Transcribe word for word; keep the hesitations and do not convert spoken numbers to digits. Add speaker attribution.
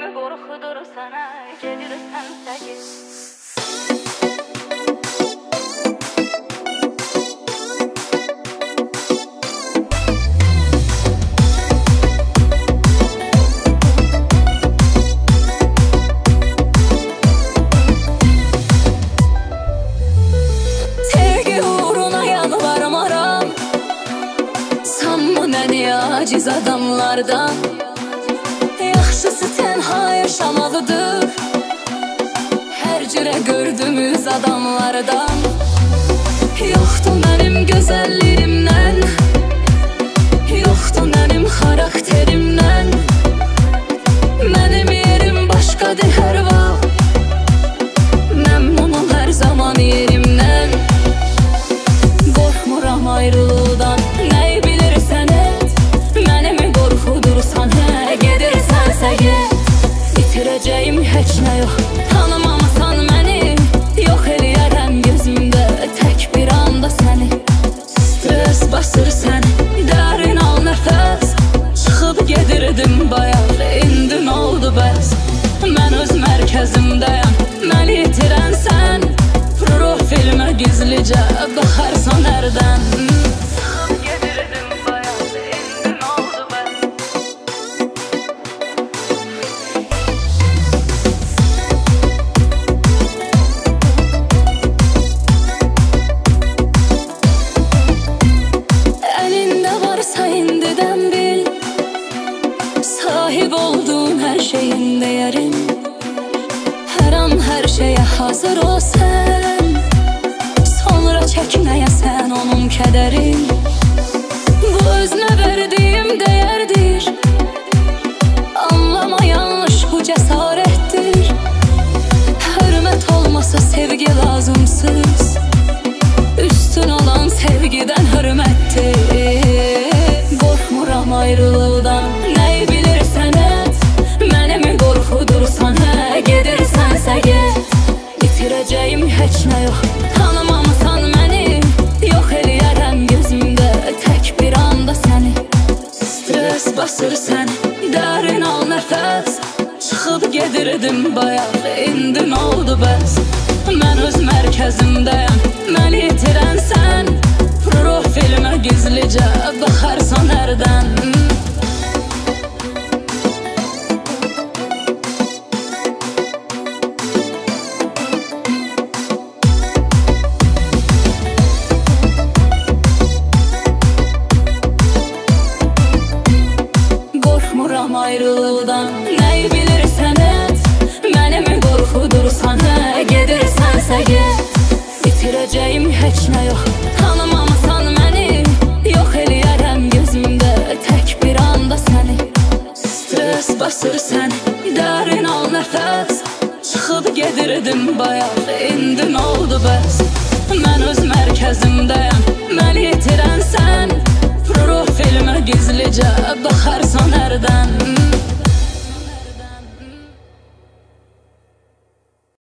Speaker 1: qorxudur sənə, gedirsən səgin.
Speaker 2: Aciz adamlardan yaxşısı tənha yaşamaqdır. Hər cürə gördüyümüz adamlardan yoxdur mənim gözəlliyimdən, yoxdur mənim xarakterimdən. Mənim yerim başqadır hər vaxt, məmnunum hər zaman yerimdən. Qorxmuram ayrılıqdan, nəyi bilirsən et, mənimi qorxudursan, hə, gedirsənsə get. İtirəcəyim heç nə yox, tanımamasan məni, yox eləyərəm gözümdə tək bir anda səni. Stres basır səni, dərin al nəfəs, çıxıb gedirdim bayaq, indi nə oldu bəs? Mən öz mərkəzimdəyəm, məni itirən sən, profilimə gizlicə baxarsan hərdən. Sahib olduğun hər şeyin dəyərin, hər an hər şeyə hazır ol sən, sonra çəkməyəsən onun kədərin. Bu özünə verdiyim dəyərdir, anlama yanlış bu cəsarətdir. Hörmət olmasa sevgi lazımsız, üstün olan sevgidən hörmətdir. Qorxmuram ayrılıqdan, nəyi bilirsən et, mənimi qorxudursan, hə, gedirsənsə get. İtirəcəyim heç nə yox, tanımamasan məni, yox eləyərəm gözümdə tək bir anda səni. Stres basır səni, dərin al nəfəs, çıxıb gedirdim bayaq, indi nə oldu bəs? Mən öz mərkəzimdəyəm, məni itirən sən, profilimə gizlicə baxarsan hərdən. Qorxmuram ayrılıqdan, nəyi bilirsən et, mənimi qorxudursan, hə, gedirsənsə get. İtirəcəyim heç nə yox, tanımamasan məni, yox eləyərəm gözümdə tək bir anda səni. Stres basır səni, dərin al nəfəs, çıxıb gedirdim bayaq, indi nə oldu bəs? Mən öz mərkəzimdəyəm, məni itirən sən, profilimə gizlicə baxarsan hərdən.